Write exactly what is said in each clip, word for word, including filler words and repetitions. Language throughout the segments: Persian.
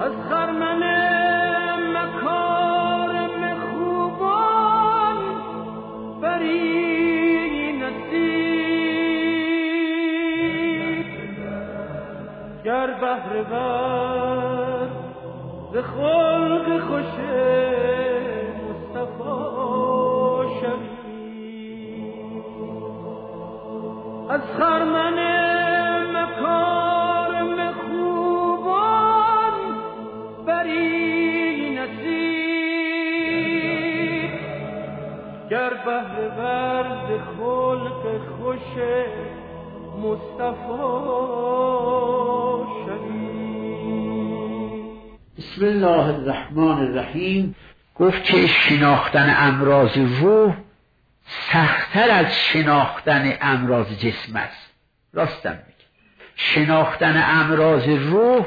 از خرمن مکارم خوبان بری نصیب گر بهره ور ز خلق خوش مصطفی شوی از خرمن مکارم خوبان بری نصیب گر بهره ور ز خلق خوش مصطفی شوی. بسم الله الرحمن الرحیم. گفت که شناختن امراض روح سخت‌تر از شناختن امراض جسم است. راستم میگه شناختن امراض روح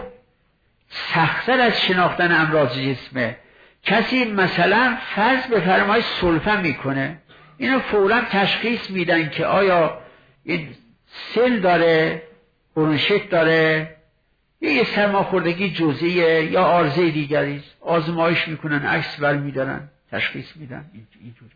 سخت‌تر از شناختن امراض جسمه. کسی مثلا فرض بفرمایید سلفه میکنه، اینو فوراً تشخیص میدن که آیا این سل داره، برونشیت داره، یه سرماخوردگی جزئیه یا عارضه دیگری است. آزمایش میکنن، عکس برمیدارن، تشخیص میدن. اینجوری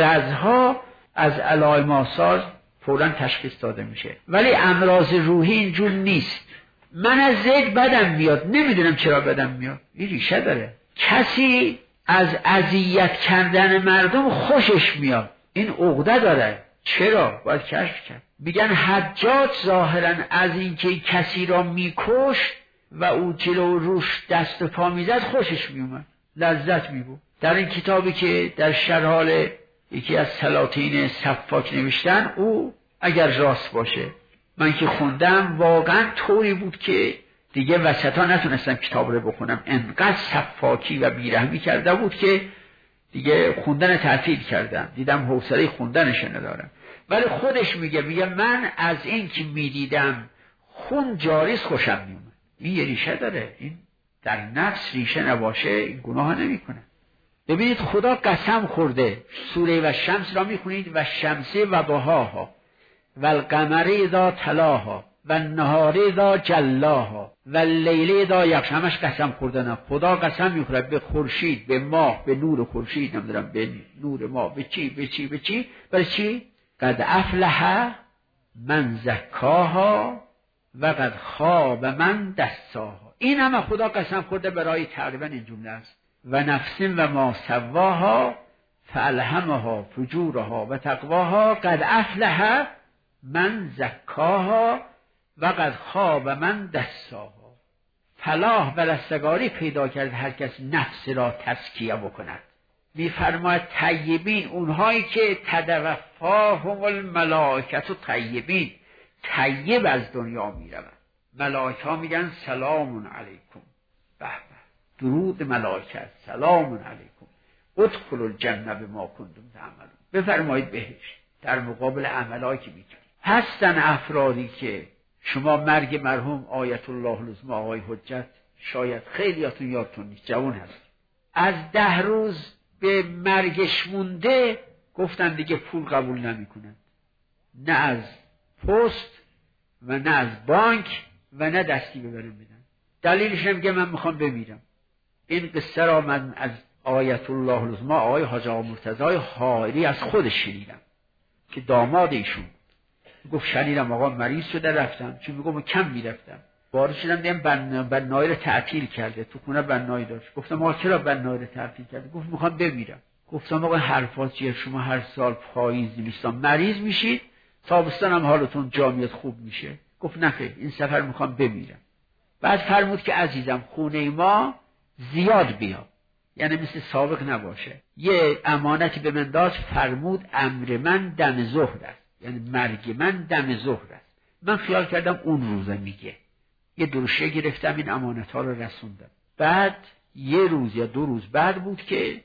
مرضها از علائم آثار فوراً تشخیص داده میشه. ولی امراض روحی اینجور نیست. من از زید بدم میاد، نمیدونم چرا بدم میاد، این ریشه داره. کسی از اذیت کردن مردم خوشش میاد، این عقده داره. چرا؟ باید کشف کرد. میگن حجاج ظاهرا از اینکه کسی را میکشت و او جلو روش دست و پا میزد خوشش میومد، لذت میبرد. در این کتابی که در شرح حال یکی از سلاطین سفاک نوشتن، او اگر راست باشه، من که خوندم واقعا طوری بود که دیگه وسطا نتونستم کتاب رو بخونم، انقدر سفاکی و بیرحمی کرده بود که دیگه خوندن تعطیل کردم، دیدم حوصله خوندنش ندارم. ولی خودش میگه میگه من از این که میدیدم خون جاریست خوشم میومد. این یه ریشه داره. این در نفس ریشه نباشه این گناه نمیکنه. ببینید خدا قسم خورده. سوره و شمس را میخونید و شمس و ضحاها و القمر اذا تلاها و النهار اذا جلاها و اللیل اذا یغشی. همش قسم خوردن. خدا قسم میخوره به خورشید، به ماه، به نور خورشید، نمیدونم به نور ماه، به چی به چی به چی برای چی؟ قد افلح من زکاها و قد خاب من دساها. این همه خدا قسم خورده برای تقریبا این جمله است. و نفس و ما سواها فالهمها فجورها و تقواها قد افلح من زکاها و قد خاب من دساها. فلاح و رستگاری پیدا کرد هر کس نفس را تزکیه بکند. میفرماید طیبین، اونهایی که تتوفاهم الملائکه طیبین، طیب از دنیا میروند. ملائکه ها میگن سلام علیکم، به به، درود ملائکه، سلام علیکم، ادخلوا الجنه بما کنتم تعملون. بفرمایید بهشت در مقابل عملایی که میکنید. هستن افرادی که شما مرگ مرحوم آیت الله العظمی آقای حجت شاید خیلیاتون یادتون نیست، جوان هست، از ده روز به مرگش مونده گفتن دیگه پول قبول نمی کنند، نه از پست و نه از بانک و نه دستی ببرم بدن. دلیلش هم که من میخوام بمیرم. این قصه را من از آیت الله العظمی آقای حاج آقا مرتضی حائری از خودش شنیدم که داماد ایشون گفت شنیدم آقا مریض شده رفتم، چون میگم کم میرفتم، وارد شدم دیدم بن... بنایی رو تعطیل کرده، تو خونه بنایی داشت. گفتم آقا چرا بنایی رو تعطیل کرده؟ گفت میخوام بمیرم. گفتم آقا حرفات چیه؟ شما هر سال پاییز نیستم مریض میشید، تابستان هم حالتون جامعیت خوب میشه. گفت نه خیر، این سفر میخوام بمیرم. بعد فرمود که عزیزم خونه ما زیاد بیا، یعنی مثل سابق نباشه. یه امانتی به من داد، فرمود امر من دم ظهر است، یعنی مرگ من دم ظهر است. من خیال کردم اون روزه میگه، یه دروشه گرفتم این امانت ها رو رسوندم. بعد یه روز یا دو روز بعد بود که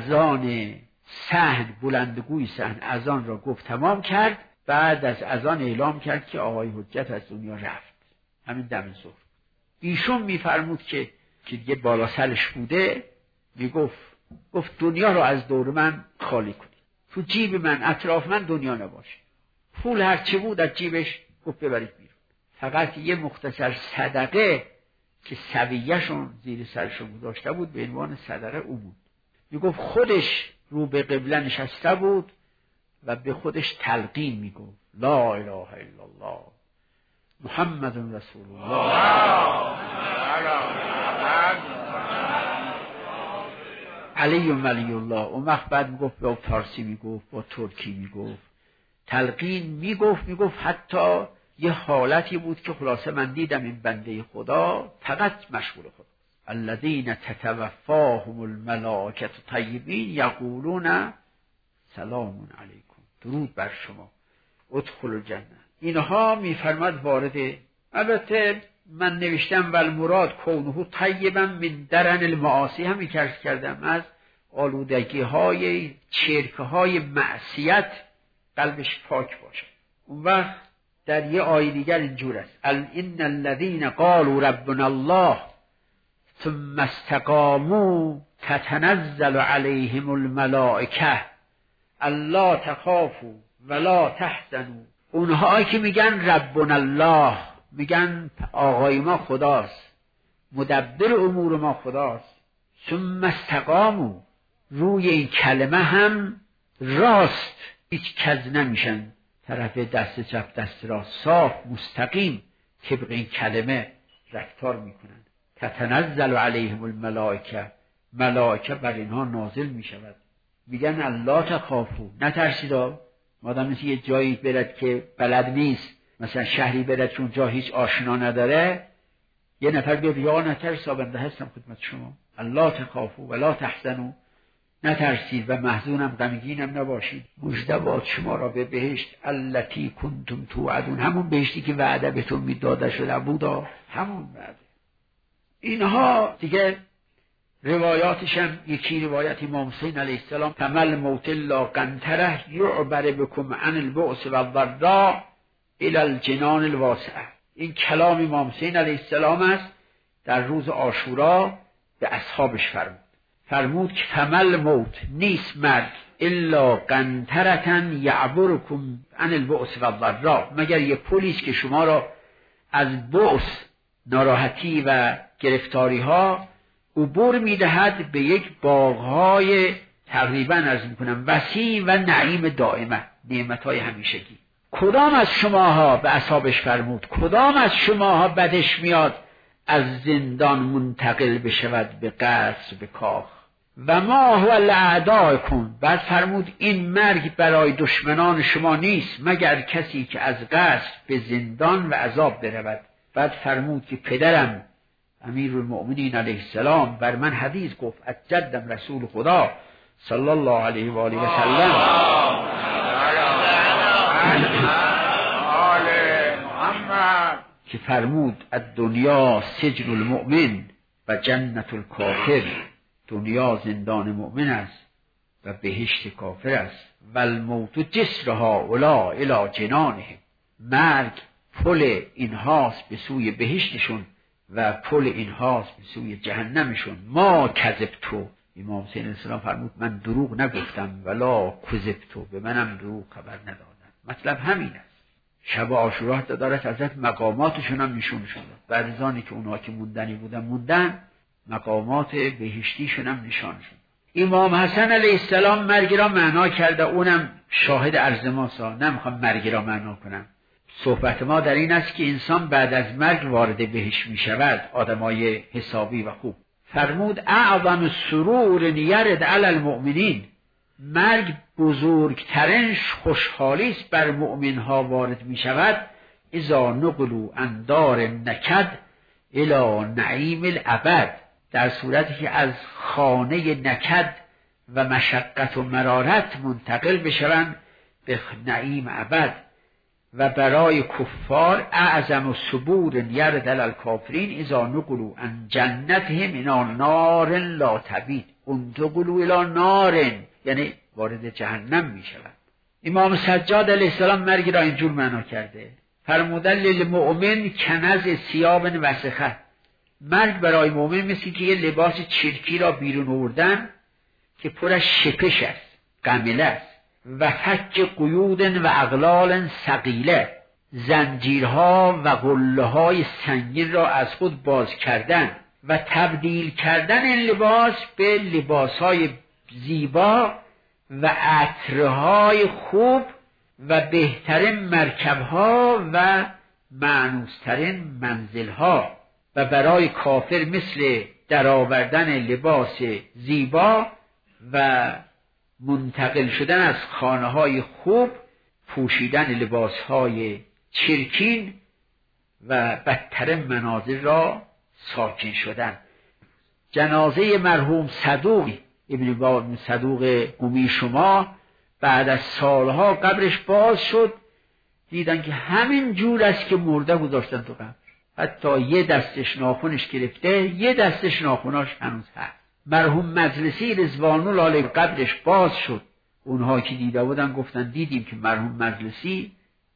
اذان صحن، بلندگوی صحن اذان را گفت تمام کرد. بعد از اذان اعلام کرد که آقای حجت از دنیا رفت، همین دم ظهر. ایشون میفرمود که که دیگه بالا سرش بوده، میگفت گفت دنیا رو از دور من خالی کنید، تو جیب من اطراف من دنیا نباشه. پول هرچی بود از جیبش گفت ببرید بیرون، فقط یه مختصر صدقه که سویه‌شون زیر سرشون گذاشته بود به عنوان صدقه او بود. میگفت خودش رو به قبله نشسته بود و به خودش تلقین میگفت لا اله الا الله محمد رسول الله علی ولی الله. اون وقت بعد میگفت با فارسی میگفت، با ترکی میگفت، تلقین میگفت میگفت حتی یه حالتی بود که خلاصه من دیدم این بنده خدا فقط مشغول خدا. الذین تتوفاهم الملائکه طیبین یقولون سلام علیکم، درود بر شما، ادخلوا الجنه. اینها میفرماد وارده. البته من نوشتم والمراد کونه طیبا من درن المعاصی، هم میکرد کردم از آلودگی های چرکه های معصیت قلبش پاک باشه. اون وقت در یه آیه دیگر اینجور است ان الذين قالوا ربنا الله ثم استقاموا تتنزل عليهم الملائکه الا تخافوا ولا تحزنوا. اونها که میگن ربنا الله، میگن آقای ما خداست، مدبر امور ما خداست، ثم استقاموا، روی این کلمه هم راست هیچ کز نمیشن، طرف دست چپ دست راست، صاف مستقیم طبق این کلمه رفتار میکنن. تتنزل علیهم الملائکه، ملائکه بر اینها نازل میشود. میگن الله تخافوا، نترسیدا. آدم مثل یه جایی برد که بلد نیست، مثلا شهری برد چون جا هیچ آشنا نداره، یه نفر بیاد یا نترسا بنده هستم خدمت شما، الله تخافوا ولا تحزنوا، نترسید و محزونم غمگینم نباشید، مژده باد شما را به بهشت التی کنتم توعدون، همون بهشتی که وعده بهتون میداده شده بودا، همون وعده. اینها دیگه روایاتش هم یکی روایت امام حسین علیه السلام تمل موت لا قنطره یعبر بکم عن البؤس و الضراء الى الجنان الواسعه. این کلام امام حسین علیه السلام است در روز عاشورا به اصحابش فرمود. فرمود که تمل موت، نیست مرگ، الا قنطرة یعبرکم عن البؤس و الضراء، مگر یه پلیس که شما را از بؤس، ناراحتی و گرفتاری ها عبور میدهد به یک باغهای تقریبا عرض میکنم وسیع و نعیم دائمه، نعمتهای همیشگی. کدام از شماها، به اصحابش فرمود، کدام از شماها بدش میاد از زندان منتقل بشود به قصر، به کاخ؟ و ما هو الاعداءکم، بعد فرمود این مرگ برای دشمنان شما نیست مگر کسی که از قصر به زندان و عذاب برود. بعد فرمود که پدرم امیرالمؤمنین علیه السلام بر من حدیث گفت از جدم رسول خدا صلی الله علیه و آله و سلم که فرمود الدنیا سجن المؤمن و جنت الکافر، دنیا زندان مؤمن است و بهشت کافر است. و الموت جسرها اولا الی جنانهم، مرگ پل اینهاست به سوی بهشتشون و پل اینهاست به سوی جهنمشون. ما کذبتو، امام حسین علیه السلام فرمود من دروغ نگفتم، ولا کذبتو، به منم دروغ خبر ندادن. مطلب همین است. شب عاشورا دارد حضرت مقاماتشون هم نشون شد، بعضانی که اونها که موندنی بودن موندن، مقامات بهشتیشون هم نشان شد. امام حسن علیه السلام مرگ را معنا کرده، اونم شاهد عرض ماسا، نمیخوام مرگ را معنا کنم. صحبت ما در این است که انسان بعد از مرگ وارد بهشت می شود، آدمای حسابی و خوب. فرمود اعظم سرور یرد علی المؤمنین، مرگ بزرگترین خوشحالی است بر مؤمنها وارد می شود. اذا نقلوا عن دار نکد الی نعیم الابد، در صورتی که از خانه نکد و مشقت و مرارت منتقل بشوند به نعیم ابد. و برای کفار اعظم صبور یرد علی الکافرین اذا نقلوا عن جنتهم الی نار لا تبید، انتقلوا الی نار، یعنی وارد جهنم می شود. امام سجاد علیه السلام مرگ را اینجور معنا کرده، فرمودن للمؤمن کنز ثیاب وسخه، مرگ برای مؤمن مثل که یه لباس چرکی را بیرون آوردن که پر از شپش است، قمیله است، و فک قیود و اغلال ثقیله، زنجیرها و قله‌های سنگین را از خود باز کردن و تبدیل کردن این لباس به لباسهای زیبا و عطرهای خوب و بهترین مرکبها و مأنوسترین منزلها و برای کافر مثل درآوردن لباس زیبا و منتقل شدن از خانه‌های خوب، پوشیدن لباسهای چرکین و بدترین منازل را ساکن شدن. جنازه مرحوم صدوق ابن بابا صدوق قمی شما بعد از سالها قبرش باز شد، دیدن که همین جور است که مرده گذاشتن تو قبر. حتی یه دستش ناخنش گرفته، یه دستش ناخناش هنوز هست. مرحوم مجلسی رضوان الله علیه قبرش باز شد. اونها که دیده بودن گفتن دیدیم که مرحوم مجلسی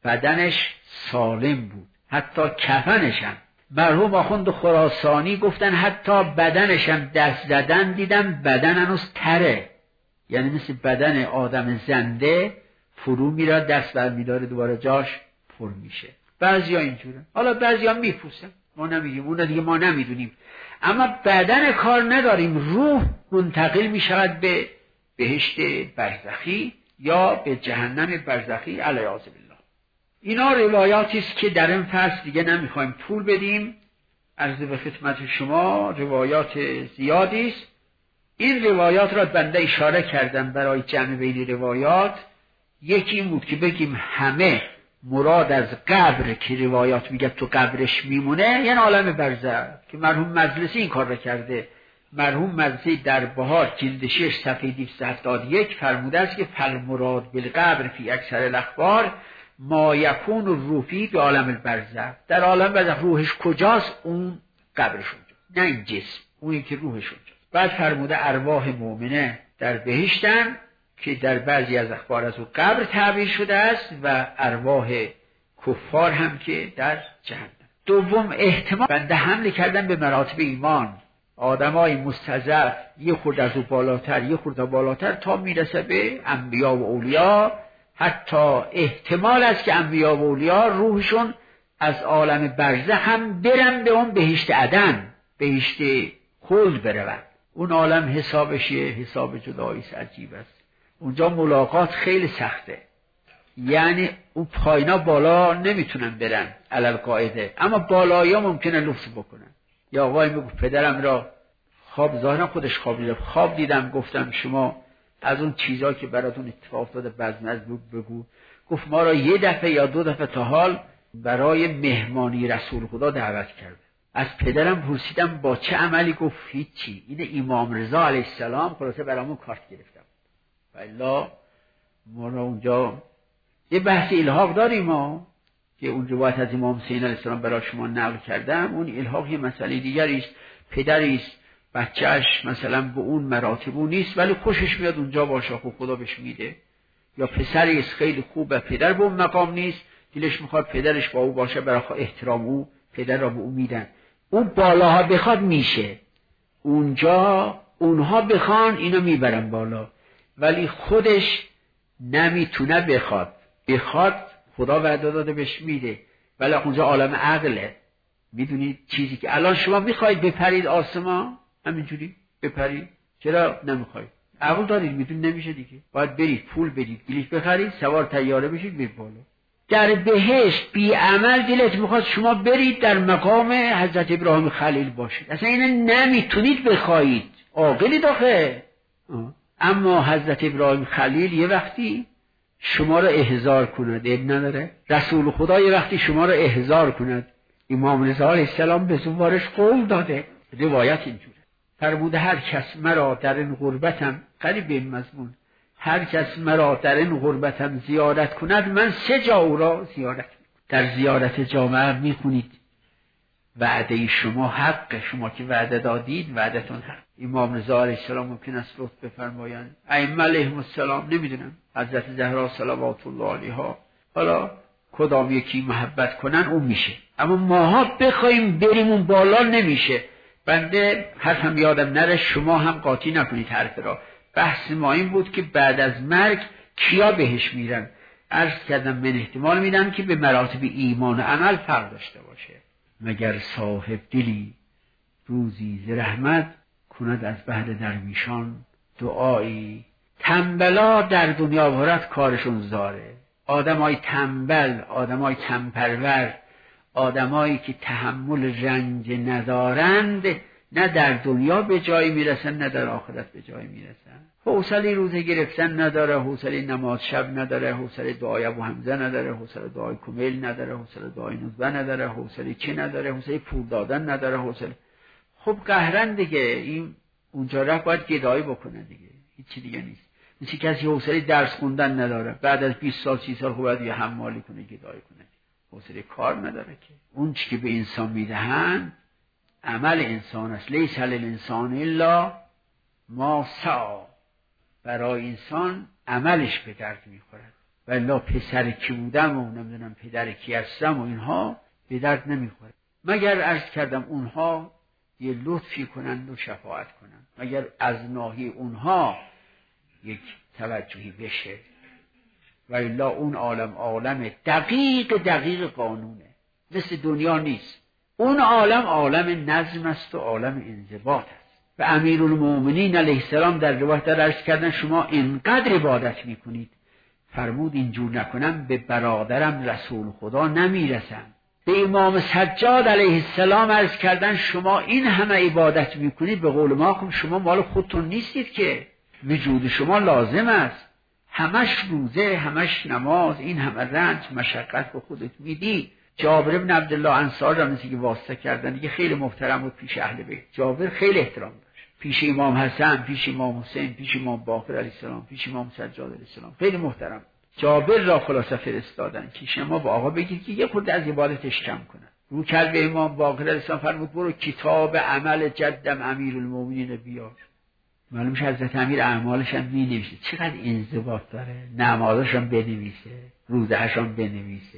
بدنش سالم بود، حتی کفنش هم. مرحوم آخوند خراسانی گفتن حتی بدنش هم دست زدن دیدم بدن هنوز تره، یعنی مثل بدن آدم زنده فرو میره، دست برمیداره دوباره جاش پر میشه. بعضیا اینجوره، حالا بعضیا میپوسن، ما نمیگیم، اون دیگه ما نمیدونیم. اما بدن کار نداریم، روح منتقل میشود به بهشت برزخی یا به جهنم برزخی علیاذ بالله. اینا روایاتی است که در این فصل دیگه نمیخوایم طول بدیم. عرض به خدمت شما روایات زیادی است. این روایات را بنده اشاره کردم برای جمع بین روایات. یکی این بود که بگیم همه مراد از قبر که روایات میگه تو قبرش میمونه یعنی عالم برزخ، که مرحوم مجلسی این کار را کرده. مرحوم مجلسی در بهار جلد شش صفحه دویست و هفتاد و یک فرموده است که فالمراد بالقبر فی اکثر الاخبار ما یکون الروحی به عالم البرزخ. در عالم برزخ روحش کجاست؟ اون قبرش اونجا، نه این جسم، اونی که روحش اونجا. بعد فرموده ارواح مؤمنه در بهشتن که در بعضی از اخبار از او قبر تعبیر شده است و ارواح کفار هم که در جهنم. دوم احتمال بنده حمله کردن به مراتب ایمان، آدمای مستضعف یه خورد از او بالاتر یه خورد بالاتر تا میرسه به انبیا و اولیا. حتی احتمال است که انبیا و اولیا روحشون از عالم برزخ هم برن به اون بهشت عدن، بهشت خلد برون. اون عالم حسابش یه حساب جدایی است، عجیب است. اونجا ملاقات خیلی سخته، یعنی اون پایینا بالا نمیتونن برن علل قاعده، اما بالایی ها ممکنه لفظ بکنن. یا آقای میگو پدرم را خواب، ظاهرا خودش خواب دیدم، خواب دیدم گفتم شما از اون چیزا که براتون اتفاق افتاده بعضی از بگو. گفت ما را یه دفعه یا دو دفعه تا حال برای مهمانی رسول خدا دعوت کرده. از پدرم پرسیدم با چه عملی؟ گفت هیچی، این امام رضا علیه السلام خلاصه برامون کارت گرفتم. والا ما را اونجا یه بحث الحاق داریم ما که اون روایت از امام حسین علیه السلام برای شما نقل کردم. اون الحاق یه مسئله دیگری است. پدری است بچهش مثلا به اون مراتب نیست ولی خوشش میاد اونجا باشه، خب خدا بهش میده. یا پسری است خیلی خوب و پدر به اون مقام نیست، دلش میخواد پدرش با او باشه، برای احترام او پدر را به او میدن. اون بالاها بخواد میشه، اونجا اونها بخوان اینا میبرن بالا، ولی خودش نمیتونه بخواد. بخواد خدا وعده داده بهش میده، ولی اونجا عالم عقله. میدونید چیزی که الان شما میخواید بپرید آسمان همینجوری بپرید، چرا نمیخواید؟ عقل دارید، میدون نمیشه دیگه، باید برید پول بدید بلیط بخرید سوار طیاره بشید برید بالا. در بهشت بی عمل دلت میخواد شما برید در مقام حضرت ابراهیم خلیل باشید، اصلا اینو نمیتونید بخواید، عاقلید آخه. اما حضرت ابراهیم خلیل یه وقتی شما را احضار کند، اب نداره. رسول خدا یه وقتی شما را احضار کند. امام رضا علیه السلام به زوارش قول داده، روایت اینجوره، فرموده هر کس مرا در این غربتم، قریب این مضمون، هر کس مرا در این غربتم زیارت کند من سه جا او را زیارت کنم. در زیارت جامعه میخونید وعده شما حق، شما که وعده دادید وعدتون حق. امام رضا علیه السلام ممکن است لطف بفرمایند، ائمه علیهم السلام نمیدونم، حضرت زهرا صلوات الله علیها، حالا کدام یکی محبت کنن اون میشه. اما ماها بخوایم بریم اون بالا نمیشه. بنده حرفم یادم نره، شما هم قاطی نکنید حرف را. بحث ما این بود که بعد از مرگ کیا بهش میرن. عرض کردم من احتمال میدم که به مراتب ایمان و عمل فرق داشته باشه. مگر صاحب دلی روزی ز رحمت کند از بهر درویشان دعایی. تنبلا در دنیا بهارت کارشون زاره. آدمای تنبل، آدمای تنپرور، آدمایی که تحمل رنج ندارند نه در دنیا به جایی میرسن نه در آخرت به جایی میرسن. حوصله روزه گرفتن نداره، حوصله نماز شب نداره، حوصله دعای ابو حمزه نداره، حوصله دعای کمیل نداره، حوصله دعای نزبه نداره، حوصله چه نداره، حوصله پول دادن نداره، حوصله. خب قهرن دیگه، این اونجا رفت باید گدایی بکنه دیگه، هیچی دیگه نیست. مثل کسی حوصله درس خوندن نداره، بعد از بیست سال سی سال خب باید یه حمالی کنه، گدایی کنه، حوصله کار نداره که. اون چی که به انسان میدهن عمل انسان است. لیس للانسان الا ما سعی. برای انسان عملش به درد میخورد، والا پسر کی بودم و نمیدونم پدر کی هستم و اینها به درد نمیخوره، مگر عرض کردم اونها یه لطفی کنند و شفاعت کنند، مگر از ناحیه اونها یک توجهی بشه. والا اون عالم عالم دقیق دقیق قانونه، مثل دنیا نیست. اون عالم عالم نظم است و عالم انضباط است. و امیرالمومنین علیه السلام در روایت در عرض کردن شما اینقدر عبادت میکنید، فرمود اینجور نکنم به برادرم رسول خدا نمیرسم. به امام سجاد علیه السلام عرض کردن شما این همه عبادت میکنید، به قول ما کن شما مال خودتون نیستید که، وجود شما لازم است، همش روزه همش نماز، این همه رنج مشقت به خودت میدی. جابر بن عبدالله انصاری را مثل که واسطه کردن دیگه، خیلی محترم بود پیش اهل بیت. جابر خیلی احترام داشت پیش امام حسن، پیش امام حسین، پیش امام باقر علیه السلام، پیش امام سجاد علیه السلام، خیلی محترم. جابر را خلاصه فرستادن که شما با آقا بگید که یه خورده از عبادتش کم کنه. رو کرد به امام باقر علیه السلام، فرمود برو کتاب عمل جدم امیرالمومنین بیار. معلومش حضرت امیر اعمالش هم می نویسه، چقدر انضباط داره، نمازش هم بنویسه، روزه‌اش هم بنویسه.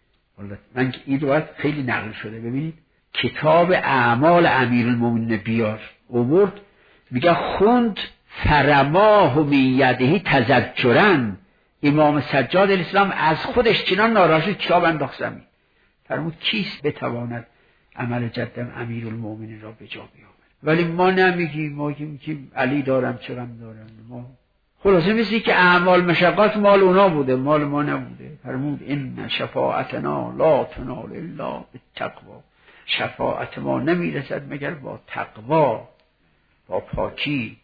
من این روایت خیلی نقل شده، ببینید کتاب اعمال امیرالمومنین بیار آورد، میگه خوند فرماه و میدهی تزجرن. امام سجاد علیه السلام از خودش چنان ناراحت کتاب انداخت زمین. فرمود کیست بتواند عمل جدم امیرالمومنین را به جا بیاورد؟ ولی ما نمیگیم، ما میگیم علی دارم چرم دارم. ما خلاصه مثلی که اعمال مشقات مال اونا بوده، مال ما نبوده. فرمود این شفاعتنا لا تنال الا بالتقوا. شفاعت ما نمیرسد مگر با تقوا، با پاکی.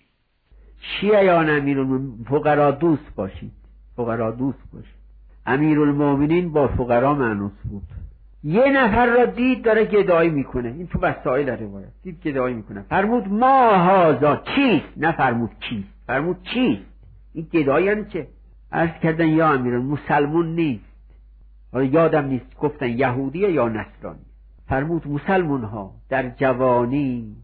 شیعیان امیرالمومنین فقرا دوست باشید، فقرا دوست باشید. امیرالمومنین با فقرا مانوس بود. یه نفر را دید داره گدایی میکنه، این تو وسائل روایت دید گدایی میکنه، فرمود ما هذا چیست؟ نه فرمود کیست، فرمود چیست؟ این گدایی یعنی چه؟ عرض کردن یا امیران مسلمون نیست، حالا یادم نیست گفتن یهودیه یا نصرانی. فرمود مسلمون ها در جوانی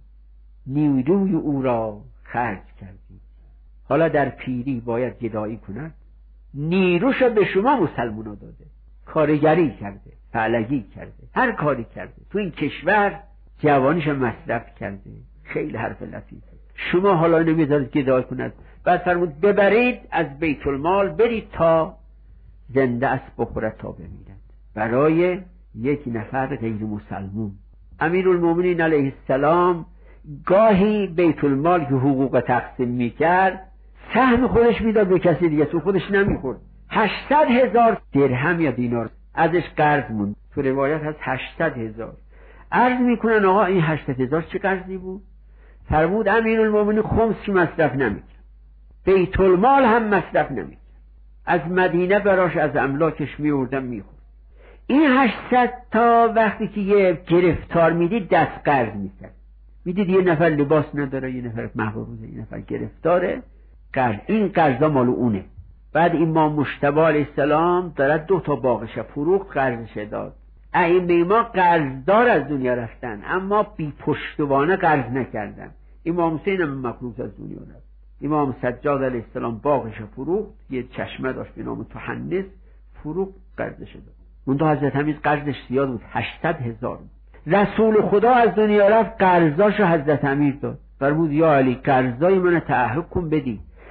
نیروی او را خرج کردید، حالا در پیری باید گدایی کند. نیروش به شما مسلمون ها داده، کارگری کرده، فعلگی کرده، هر کاری کرده تو این کشور، جوانیش مصرف کرده. خیلی حرف لطیفه. شما حالا نمیذارید گدایی کند. بعد فرمود ببرید از بیت المال، برید تا زنده است بخورد تا بمیرد، برای یک نفر غیر مسلمون. امیرالمومنین علیه السلام گاهی بیت المال که حقوق تقسیم میکرد سهم خودش میداد به کسی دیگه، تو خودش نمیخورد. هشتصد هزار درهم یا دینار ازش قرض موند، تو روایت هست هشتصد هزار. عرض میکنن آقا این هشتصد هزار چه قرضی بود؟ فرمود امیرالمومنین خمس مصرف نمیکرد، بیت المال هم مصرف نمیکرد، از مدینه براش از املاکش میوردن میخورد. این هشتصد تا وقتی که یه گرفتار میدید دست قرض میکرد، میدید یه نفر لباس نداره، یه نفر محروزه، یه نفر گرفتاره، قرض. این قرضا مال اونه. بعد امام مجتبی علیه السلام دارد دو تا باغش فروخت، قرضش داد. ائمه ما قرضدار از دنیا رفتن اما بی پشتوانه قرض نکردن. امام حسین هم مخلوط از دنیا رفت. امام سجاد علیه السلام باغش فروخت، یه چشمه داشت به نام تحنس، فروخت، قرضش داد. اون حضرت حمید قرضش زیاد بود، هشتصد هزار. رسول خدا از دنیا رفت، قرضاشو حضرت امیر داد. فرمود یا علی قرضای من تعهد کن بدی.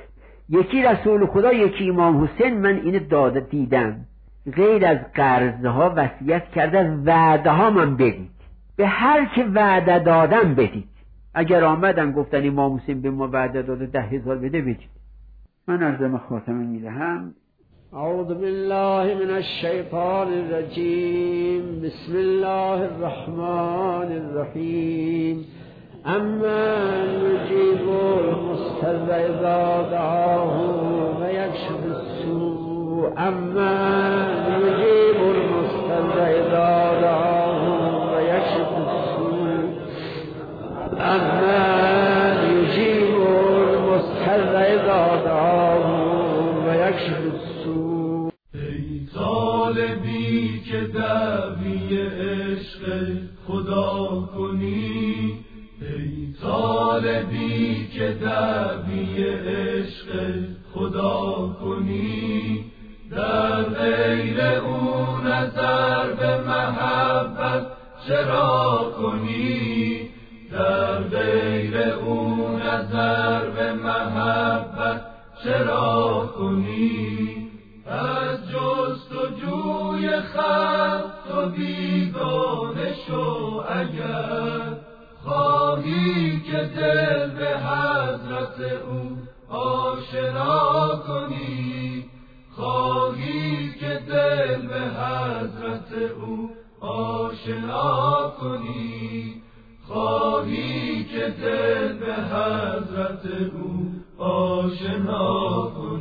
یکی رسول خدا، یکی امام حسین، من اینو داده دیدم. غیر از قرضها وصیت کرده از وعده ها من بدید، به هر که وعده دادم بدید. اگر آمدن گفتن امام حسین به ما وعده داده ده هزار بده بدید. من عرضم خاتمه میدهم. اعوذ بالله من الشیطان الرجیم. بسم الله الرحمن الرحیم. اما یجیب المضطر اذا دعاه و یکشف السوء. اما یجیب المضطر اذا دعاه و یکشف السوء. اما یجیب المضطر اذا دعاه و یکشف السوء. ای طالبی که دعوی عشق خدا کنی، ای طالبی که دعوی عشق خدا کنی، در غیر او نظر به محبت چرا کنی، در غیر او نظر به محبت چرا کنی. از جست و جوی خط و بیگانه شو اگر خواهی که دل به حضرت او آشنا کنی، خواهی که دل به حضرت او آشنا کنی، خواهی که دل به حضرت او آشنا کنی.